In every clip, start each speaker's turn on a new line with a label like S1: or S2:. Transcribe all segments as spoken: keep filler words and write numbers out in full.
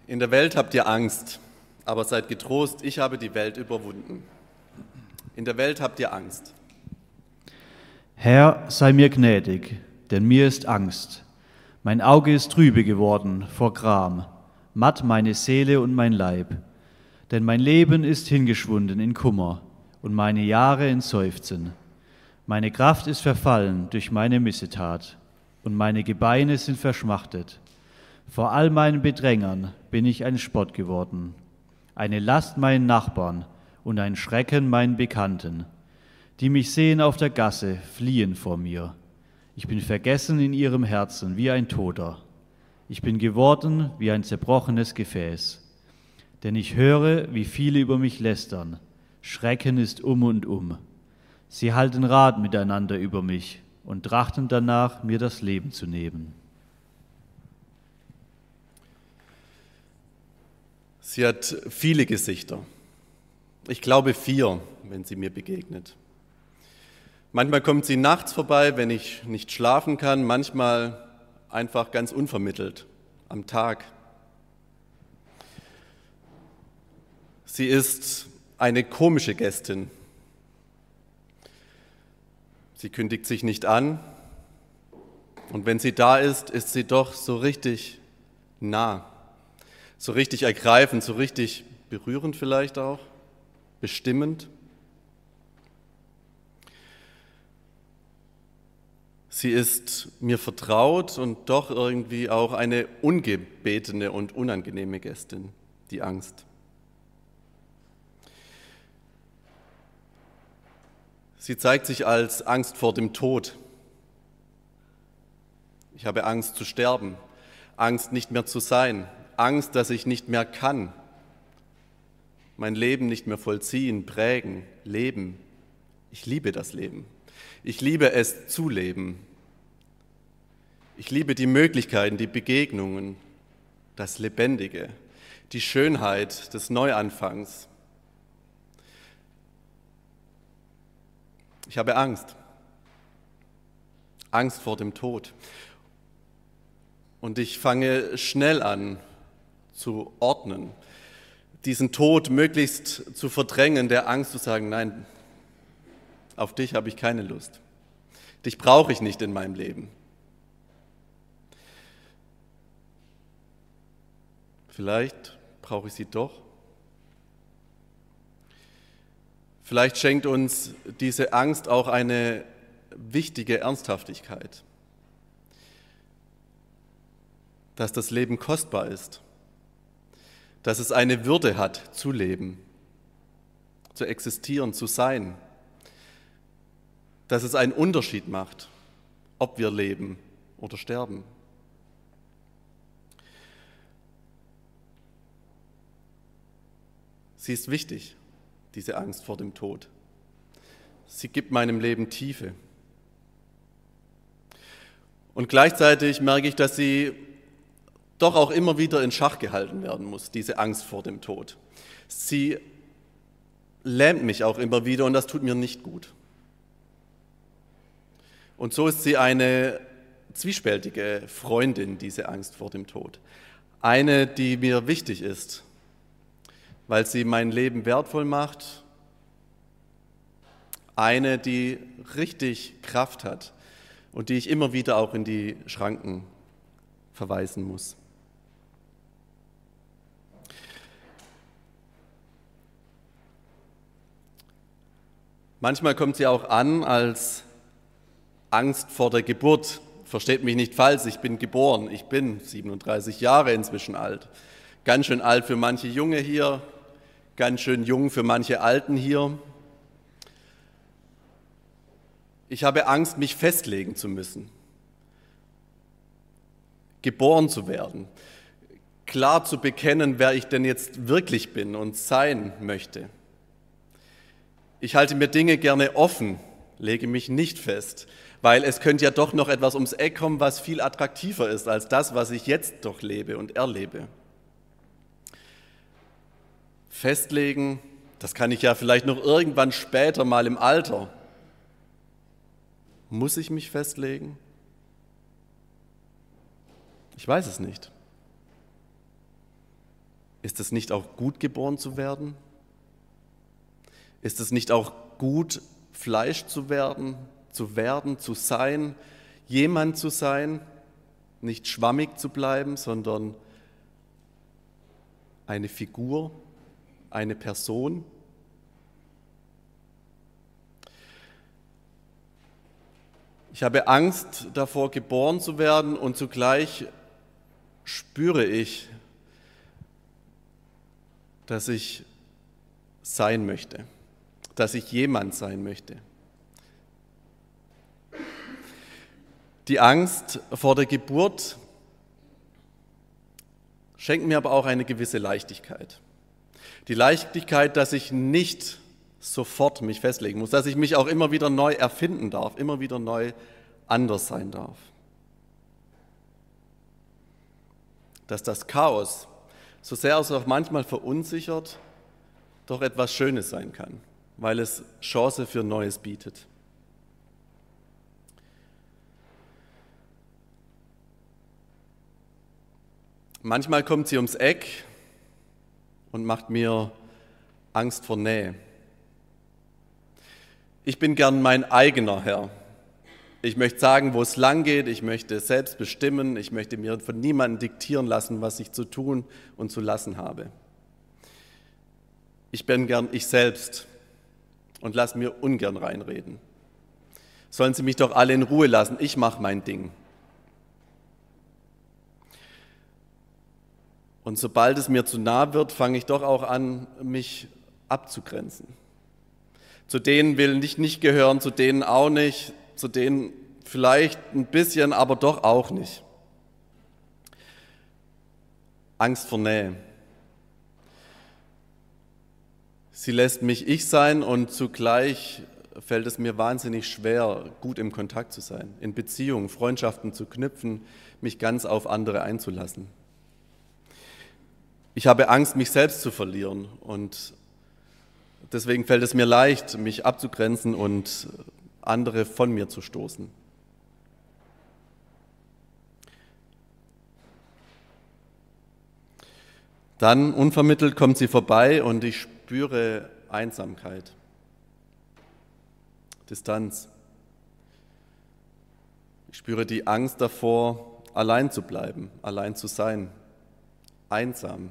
S1: In der Welt habt ihr Angst, aber seid getrost, ich habe die Welt überwunden. In der Welt habt ihr Angst.
S2: Herr, sei mir gnädig, denn mir ist Angst. Mein Auge ist trübe geworden vor Gram, matt meine Seele und mein Leib. Denn mein Leben ist hingeschwunden in Kummer und meine Jahre in Seufzen. Meine Kraft ist verfallen durch meine Missetat und meine Gebeine sind verschmachtet. Vor all meinen Bedrängern bin ich ein Spott geworden, eine Last meinen Nachbarn und ein Schrecken meinen Bekannten. Die mich sehen auf der Gasse, fliehen vor mir. Ich bin vergessen in ihrem Herzen wie ein Toter. Ich bin geworden wie ein zerbrochenes Gefäß. Denn ich höre, wie viele über mich lästern. Schrecken ist um und um. Sie halten Rat miteinander über mich und trachten danach, mir das Leben zu nehmen.
S1: Sie hat viele Gesichter. Ich glaube vier, wenn sie mir begegnet. Manchmal kommt sie nachts vorbei, wenn ich nicht schlafen kann, manchmal einfach ganz unvermittelt, am Tag. Sie ist eine komische Gästin. Sie kündigt sich nicht an und wenn sie da ist, ist sie doch so richtig nah, so richtig ergreifend, so richtig berührend vielleicht auch, bestimmend. Sie ist mir vertraut und doch irgendwie auch eine ungebetene und unangenehme Gästin, die Angst. Sie zeigt sich als Angst vor dem Tod. Ich habe Angst zu sterben, Angst nicht mehr zu sein, Angst, dass ich nicht mehr kann, mein Leben nicht mehr vollziehen, prägen, leben. Ich liebe das Leben. Ich liebe es zu leben. Ich liebe die Möglichkeiten, die Begegnungen, das Lebendige, die Schönheit des Neuanfangs. Ich habe Angst. Angst vor dem Tod. Und ich fange schnell an zu ordnen, diesen Tod möglichst zu verdrängen, der Angst zu sagen, nein, auf dich habe ich keine Lust. Dich brauche ich nicht in meinem Leben. Vielleicht brauche ich sie doch. Vielleicht schenkt uns diese Angst auch eine wichtige Ernsthaftigkeit, dass das Leben kostbar ist, dass es eine Würde hat, zu leben, zu existieren, zu sein, dass es einen Unterschied macht, ob wir leben oder sterben. Sie ist wichtig, diese Angst vor dem Tod. Sie gibt meinem Leben Tiefe. Und gleichzeitig merke ich, dass sie doch auch immer wieder in Schach gehalten werden muss, diese Angst vor dem Tod. Sie lähmt mich auch immer wieder und das tut mir nicht gut. Und so ist sie eine zwiespältige Freundin, diese Angst vor dem Tod. Eine, die mir wichtig ist, weil sie mein Leben wertvoll macht. Eine, die richtig Kraft hat und die ich immer wieder auch in die Schranken verweisen muss. Manchmal kommt sie auch an als Angst vor der Geburt. Versteht mich nicht falsch, ich bin geboren, ich bin siebenunddreißig Jahre inzwischen alt. Ganz schön alt für manche Junge hier, ganz schön jung für manche Alten hier. Ich habe Angst, mich festlegen zu müssen, geboren zu werden, klar zu bekennen, wer ich denn jetzt wirklich bin und sein möchte. Ich halte mir Dinge gerne offen, lege mich nicht fest, weil es könnte ja doch noch etwas ums Eck kommen, was viel attraktiver ist als das, was ich jetzt doch lebe und erlebe. Festlegen, das kann ich ja vielleicht noch irgendwann später mal im Alter. Muss ich mich festlegen? Ich weiß es nicht. Ist es nicht auch gut, geboren zu werden? Ist es nicht auch gut, Fleisch zu werden, zu werden, zu sein, jemand zu sein, nicht schwammig zu bleiben, sondern eine Figur, eine Person? Ich habe Angst davor, geboren zu werden, und zugleich spüre ich, dass ich sein möchte, dass ich jemand sein möchte. Die Angst vor der Geburt schenkt mir aber auch eine gewisse Leichtigkeit. Die Leichtigkeit, dass ich nicht sofort mich festlegen muss, dass ich mich auch immer wieder neu erfinden darf, immer wieder neu anders sein darf. Dass das Chaos, so sehr es auch manchmal verunsichert, doch etwas Schönes sein kann, weil es Chance für Neues bietet. Manchmal kommt sie ums Eck und macht mir Angst vor Nähe. Ich bin gern mein eigener Herr. Ich möchte sagen, wo es lang geht, ich möchte selbst bestimmen, ich möchte mir von niemandem diktieren lassen, was ich zu tun und zu lassen habe. Ich bin gern ich selbst und lasse mir ungern reinreden. Sollen Sie mich doch alle in Ruhe lassen, ich mache mein Ding. Und sobald es mir zu nah wird, fange ich doch auch an, mich abzugrenzen. Zu denen will ich nicht gehören, zu denen auch nicht, zu denen vielleicht ein bisschen, aber doch auch nicht. Angst vor Nähe. Sie lässt mich ich sein, und zugleich fällt es mir wahnsinnig schwer, gut im Kontakt zu sein, in Beziehungen, Freundschaften zu knüpfen, mich ganz auf andere einzulassen. Ich habe Angst, mich selbst zu verlieren, und deswegen fällt es mir leicht, mich abzugrenzen und andere von mir zu stoßen. Dann unvermittelt kommt sie vorbei und ich spüre Einsamkeit, Distanz. Ich spüre die Angst davor, allein zu bleiben, allein zu sein, einsam.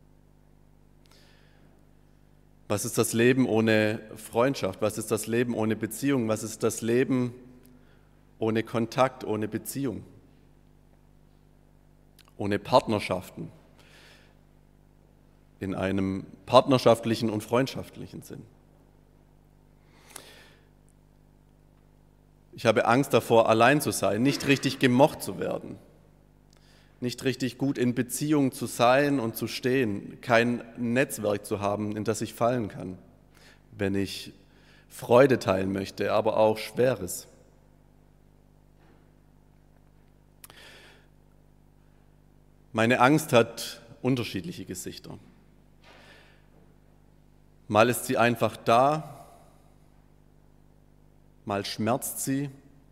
S1: Was ist das Leben ohne Freundschaft? Was ist das Leben ohne Beziehung? Was ist das Leben ohne Kontakt, ohne Beziehung? Ohne Partnerschaften in einem partnerschaftlichen und freundschaftlichen Sinn. Ich habe Angst davor, allein zu sein, nicht richtig gemocht zu werden, nicht richtig gut in Beziehung zu sein und zu stehen, kein Netzwerk zu haben, in das ich fallen kann, wenn ich Freude teilen möchte, aber auch Schweres. Meine Angst hat unterschiedliche Gesichter. Mal ist sie einfach da, mal schmerzt sie,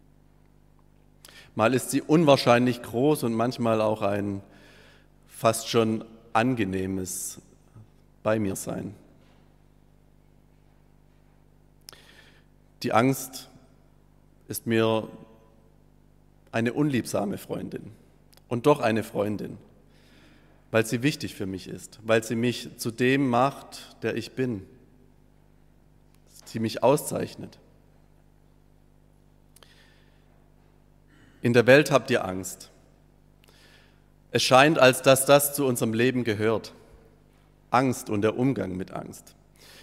S1: mal ist sie unwahrscheinlich groß und manchmal auch ein fast schon angenehmes bei mir sein. Die Angst ist mir eine unliebsame Freundin und doch eine Freundin, weil sie wichtig für mich ist, weil sie mich zu dem macht, der ich bin. Sie mich auszeichnet. In der Welt habt ihr Angst. Es scheint, als dass das zu unserem Leben gehört. Angst und der Umgang mit Angst.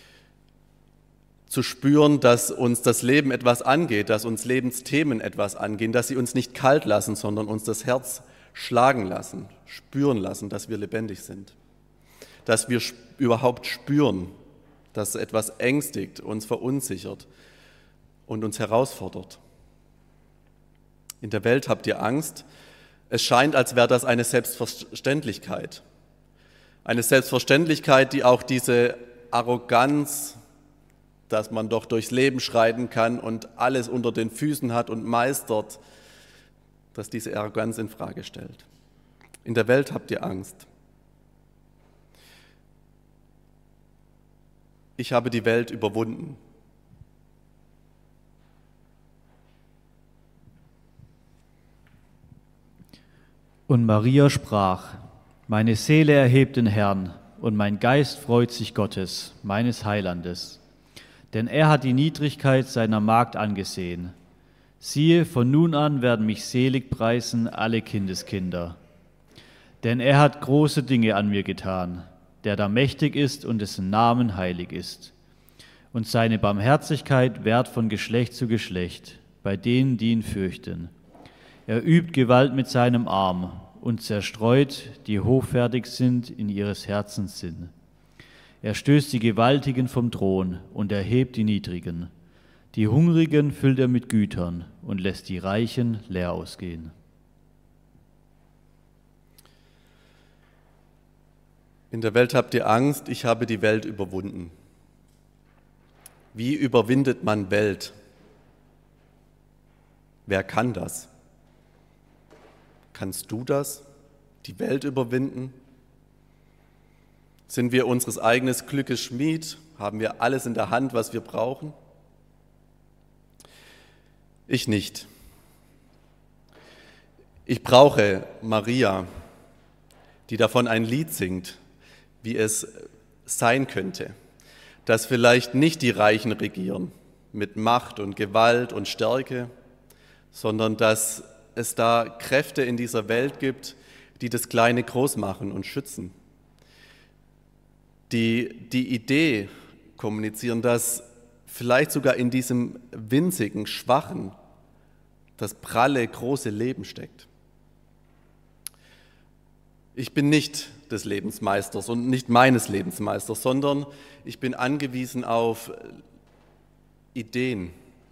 S1: Zu spüren, dass uns das Leben etwas angeht, dass uns Lebensthemen etwas angehen, dass sie uns nicht kalt lassen, sondern uns das Herz schlagen lassen, spüren lassen, dass wir lebendig sind. Dass wir überhaupt spüren, dass etwas ängstigt, uns verunsichert und uns herausfordert. In der Welt habt ihr Angst. Es scheint, als wäre das eine Selbstverständlichkeit. Eine Selbstverständlichkeit, die auch diese Arroganz, dass man doch durchs Leben schreiten kann und alles unter den Füßen hat und meistert, dass diese Arroganz in Frage stellt. In der Welt habt ihr Angst. ich habe die Welt überwunden.
S2: Und Maria sprach: Meine Seele erhebt den Herrn, und mein Geist freut sich Gottes, meines Heilandes. Denn er hat die Niedrigkeit seiner Magd angesehen. Siehe, von nun an werden mich selig preisen alle Kindeskinder. Denn er hat große Dinge an mir getan, der da mächtig ist und dessen Namen heilig ist. Und seine Barmherzigkeit währt von Geschlecht zu Geschlecht, bei denen, die ihn fürchten. Er übt Gewalt mit seinem Arm und zerstreut, die hochfertig sind in ihres Herzens Sinn. Er stößt die Gewaltigen vom Thron und erhebt die Niedrigen. Die Hungrigen füllt er mit Gütern und lässt die Reichen leer ausgehen.
S1: In der Welt habt ihr Angst, ich habe die Welt überwunden. Wie überwindet man Welt? Wer kann das? Kannst du das, die Welt überwinden? Sind wir unseres eigenen Glückes Schmied? Haben wir alles in der Hand, was wir brauchen? Ich nicht. Ich brauche Maria, die davon ein Lied singt, wie es sein könnte, dass vielleicht nicht die Reichen regieren mit Macht und Gewalt und Stärke, sondern dass es da Kräfte in dieser Welt gibt, die das Kleine groß machen und schützen. Die die Idee kommunizieren, dass vielleicht sogar in diesem winzigen, schwachen, das pralle, große Leben steckt. Ich bin nicht des Lebensmeisters und nicht meines Lebensmeisters, sondern ich bin angewiesen auf Ideen.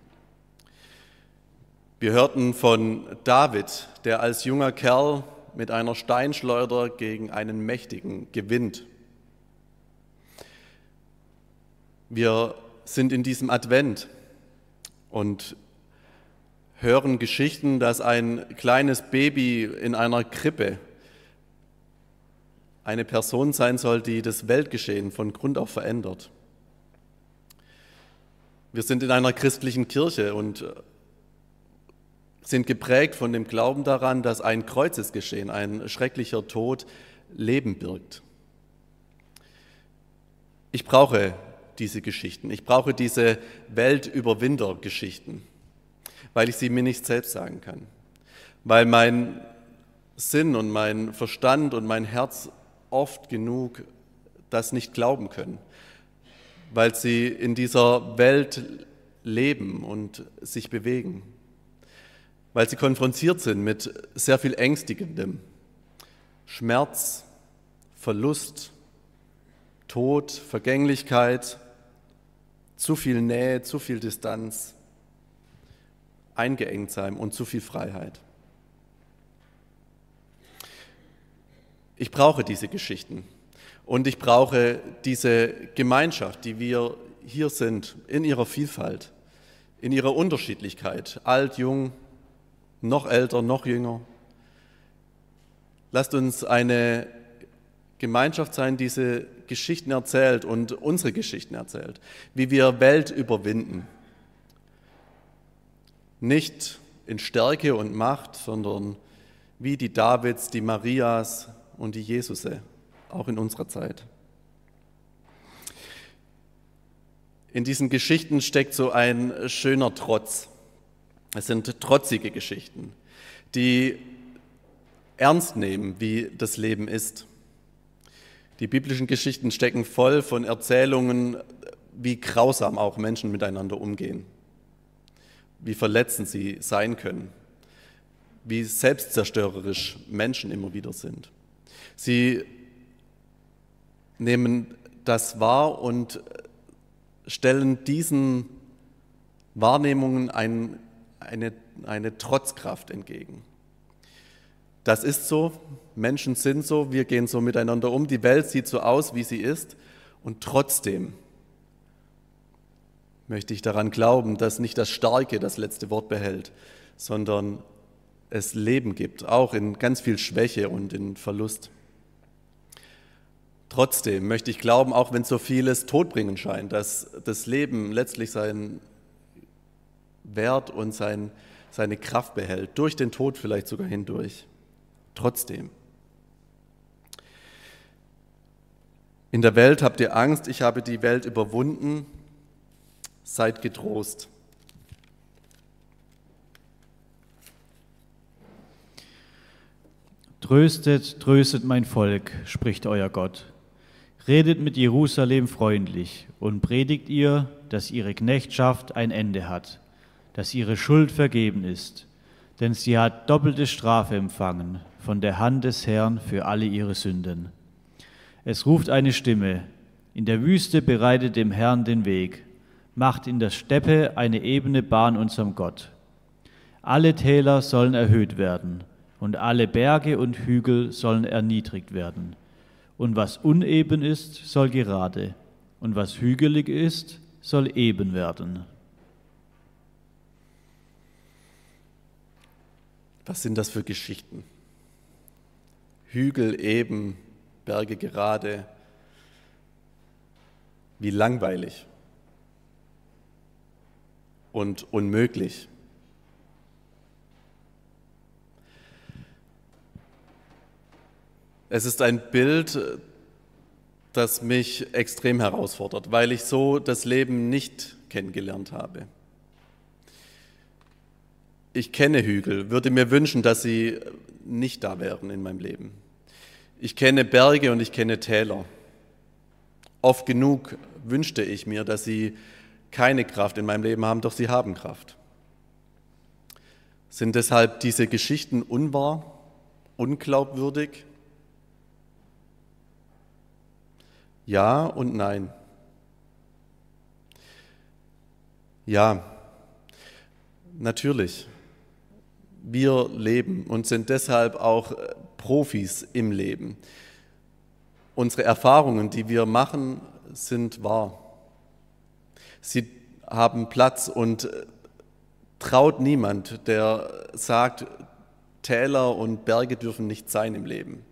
S1: Wir hörten von David, der als junger Kerl mit einer Steinschleuder gegen einen Mächtigen gewinnt. Wir sind in diesem Advent und hören Geschichten, dass ein kleines Baby in einer Krippe eine Person sein soll, die das Weltgeschehen von Grund auf verändert. Wir sind in einer christlichen Kirche und sind geprägt von dem Glauben daran, dass ein Kreuzesgeschehen, ein schrecklicher Tod, Leben birgt. Ich brauche diese Geschichten, ich brauche diese Weltüberwinder-Geschichten, weil ich sie mir nicht selbst sagen kann, weil mein Sinn und mein Verstand und mein Herz oft genug das nicht glauben können, weil sie in dieser Welt leben und sich bewegen, weil sie konfrontiert sind mit sehr viel Ängstigendem, Schmerz, Verlust, Tod, Vergänglichkeit, zu viel Nähe, zu viel Distanz, eingeengt sein und zu viel Freiheit. Ich brauche diese Geschichten und ich brauche diese Gemeinschaft, die wir hier sind, in ihrer Vielfalt, in ihrer Unterschiedlichkeit, alt, jung, noch älter, noch jünger. Lasst uns eine Gemeinschaft sein, die diese Geschichten erzählt und unsere Geschichten erzählt, wie wir Welt überwinden. Nicht in Stärke und Macht, sondern wie die Davids, die Marias und die Jesuse, auch in unserer Zeit. In diesen Geschichten steckt so ein schöner Trotz. Es sind trotzige Geschichten, die ernst nehmen, wie das Leben ist. Die biblischen Geschichten stecken voll von Erzählungen, wie grausam auch Menschen miteinander umgehen, wie verletzend sie sein können, wie selbstzerstörerisch Menschen immer wieder sind. Sie nehmen das wahr und stellen diesen Wahrnehmungen ein, eine, eine Trotzkraft entgegen. Das ist so, Menschen sind so, wir gehen so miteinander um, die Welt sieht so aus, wie sie ist, und trotzdem möchte ich daran glauben, dass nicht das Starke das letzte Wort behält, sondern es Leben gibt, auch in ganz viel Schwäche und in Verlust. Trotzdem möchte ich glauben, auch wenn so vieles todbringend scheint, dass das Leben letztlich seinen Wert und sein, seine Kraft behält, durch den Tod vielleicht sogar hindurch. Trotzdem. In der Welt habt ihr Angst, ich habe die Welt überwunden, seid getrost.
S2: Tröstet, tröstet mein Volk, spricht euer Gott. Redet mit Jerusalem freundlich und predigt ihr, dass ihre Knechtschaft ein Ende hat, dass ihre Schuld vergeben ist, denn sie hat doppelte Strafe empfangen von der Hand des Herrn für alle ihre Sünden. Es ruft eine Stimme, in der Wüste bereitet dem Herrn den Weg, macht in der Steppe eine ebene Bahn unserem Gott. Alle Täler sollen erhöht werden und alle Berge und Hügel sollen erniedrigt werden. Und was uneben ist, soll gerade, und was hügelig ist, soll eben werden.
S1: Was sind das für Geschichten? Hügel eben, Berge gerade. Wie langweilig und unmöglich. Es ist ein Bild, das mich extrem herausfordert, weil ich so das Leben nicht kennengelernt habe. Ich kenne Hügel, würde mir wünschen, dass sie nicht da wären in meinem Leben. Ich kenne Berge und ich kenne Täler. Oft genug wünschte ich mir, dass sie keine Kraft in meinem Leben haben, doch sie haben Kraft. Sind deshalb diese Geschichten unwahr, unglaubwürdig? Ja und nein. Ja, natürlich. Wir leben und sind deshalb auch Profis im Leben. Unsere Erfahrungen, die wir machen, sind wahr. Sie haben Platz und traut niemand, der sagt, Täler und Berge dürfen nicht sein im Leben.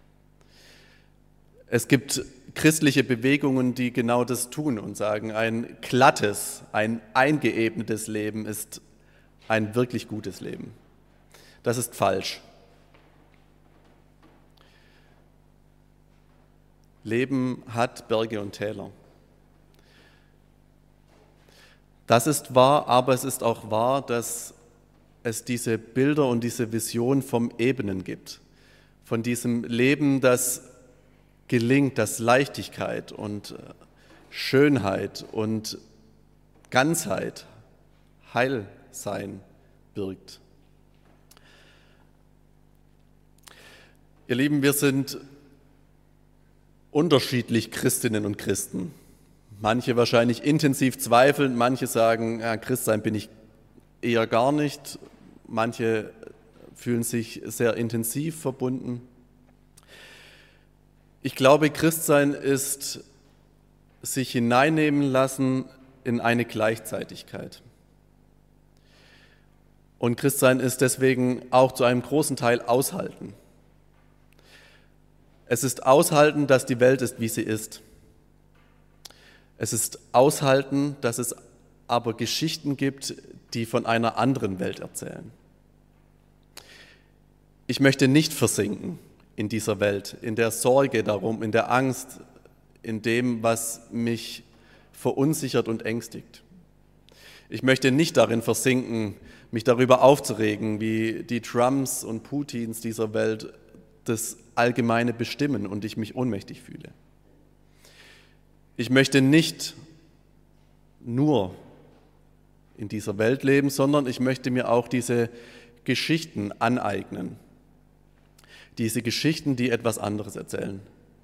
S1: Es gibt christliche Bewegungen, die genau das tun und sagen, ein glattes, ein eingeebnetes Leben ist ein wirklich gutes Leben. Das ist falsch. Leben hat Berge und Täler. Das ist wahr, aber es ist auch wahr, dass es diese Bilder und diese Vision vom Ebenen gibt. Von diesem Leben, das gelingt, das Leichtigkeit und Schönheit und Ganzheit, Heilsein birgt. Ihr Lieben, wir sind unterschiedlich Christinnen und Christen. Manche wahrscheinlich intensiv zweifeln, manche sagen, ja, Christsein bin ich eher gar nicht. Manche fühlen sich sehr intensiv verbunden. Ich glaube, Christsein ist sich hineinnehmen lassen in eine Gleichzeitigkeit. Und Christsein ist deswegen auch zu einem großen Teil aushalten. Es ist aushalten, dass die Welt ist, wie sie ist. Es ist aushalten, dass es aber Geschichten gibt, die von einer anderen Welt erzählen. Ich möchte nicht versinken in dieser Welt, in der Sorge darum, in der Angst, in dem, was mich verunsichert und ängstigt. Ich möchte nicht darin versinken, mich darüber aufzuregen, wie die Trumps und Putins dieser Welt das Allgemeine bestimmen und ich mich ohnmächtig fühle. Ich möchte nicht nur in dieser Welt leben, sondern ich möchte mir auch diese Geschichten aneignen. Diese Geschichten, die etwas anderes erzählen.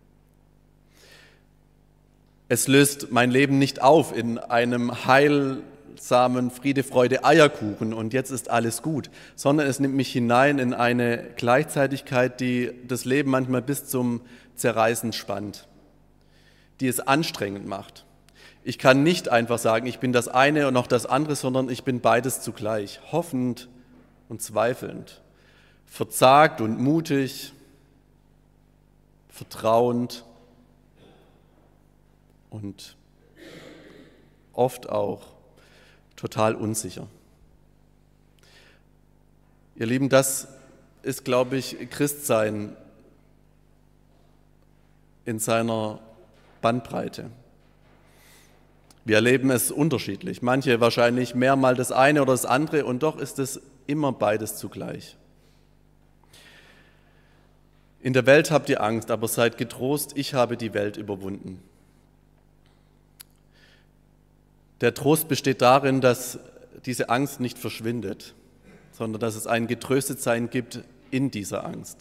S1: Es löst mein Leben nicht auf in einem heilsamen Friede, Freude, Eierkuchen und jetzt ist alles gut, sondern es nimmt mich hinein in eine Gleichzeitigkeit, die das Leben manchmal bis zum Zerreißen spannt, die es anstrengend macht. Ich kann nicht einfach sagen, ich bin das eine und noch das andere, sondern ich bin beides zugleich, hoffend und zweifelnd. Verzagt und mutig, vertrauend, und oft auch total unsicher. Ihr Lieben, das ist, glaube ich, Christsein in seiner Bandbreite. Wir erleben es unterschiedlich. Manche wahrscheinlich mehr mal das eine oder das andere und doch ist es immer beides zugleich. In der Welt habt ihr Angst, aber seid getrost, ich habe die Welt überwunden. Der Trost besteht darin, dass diese Angst nicht verschwindet, sondern dass es ein Getröstetsein gibt in dieser Angst.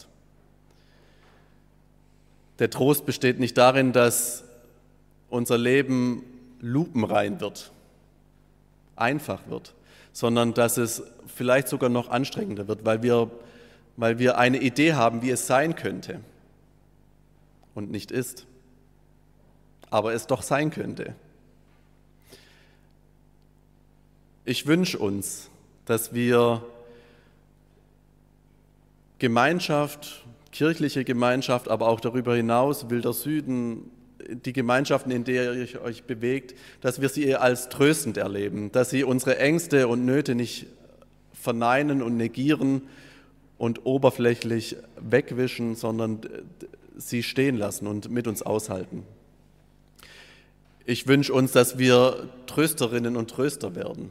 S1: Der Trost besteht nicht darin, dass unser Leben lupenrein wird, einfach wird, sondern dass es vielleicht sogar noch anstrengender wird, weil wir, weil wir eine Idee haben, wie es sein könnte und nicht ist, aber es doch sein könnte. Ich wünsche uns, dass wir Gemeinschaft, kirchliche Gemeinschaft, aber auch darüber hinaus, Wilder Süden, die Gemeinschaften, in der ihr euch bewegt, dass wir sie als tröstend erleben, dass sie unsere Ängste und Nöte nicht verneinen und negieren und oberflächlich wegwischen, sondern sie stehen lassen und mit uns aushalten. Ich wünsche uns, dass wir Trösterinnen und Tröster werden,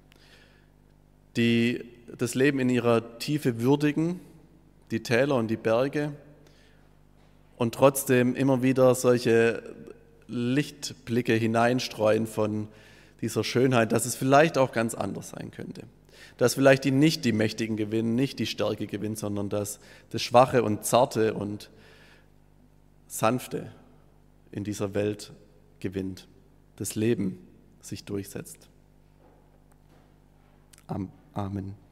S1: die das Leben in ihrer Tiefe würdigen, die Täler und die Berge, und trotzdem immer wieder solche Lichtblicke hineinstreuen von dieser Schönheit, dass es vielleicht auch ganz anders sein könnte. Dass vielleicht die nicht die Mächtigen gewinnen, nicht die Stärke gewinnen, sondern dass das Schwache und Zarte und Sanfte in dieser Welt gewinnt, das Leben sich durchsetzt. Amen.